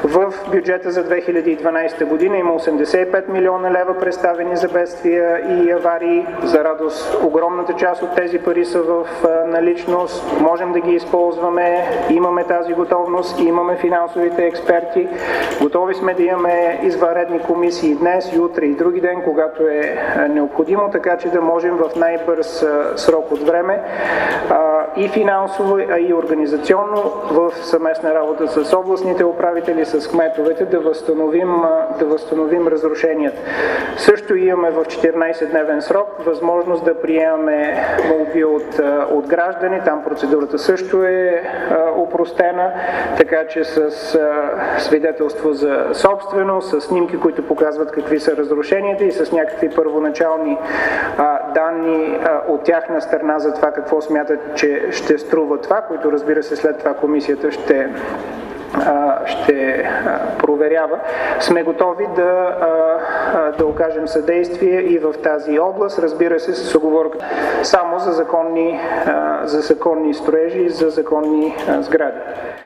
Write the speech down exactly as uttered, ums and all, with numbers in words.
В бюджета за две хиляди и дванадесета година има осемдесет и пет милиона лева представени за бедствия и аварии. За радост, огромната част от тези пари са в наличност. Можем да ги използваме. Имаме тази готовност. Имаме финансовите експерти. Готови сме да имаме извънредни комисии днес, утре и други ден, когато е необходимо, така че да можем в най-бърз срок от време и финансово, а и организационно в съвместна работа с областните управители, с кметовете да възстановим, да възстановим разрушенията. Също имаме в четиринадесетдневен срок възможност да приемаме молби от, от граждани. Там процедурата също е опростена, така че с свидетелство за собственост, с снимки, които показват какви са разрушенията и с някакви първоначални а, данни а, от тяхна страна за това какво смятат, че ще струва това, които разбира се след това комисията ще ще проверява, сме готови да, да окажем съдействие и в тази област, разбира се, с уговорка само за законни, за законни строежи и за законни сгради.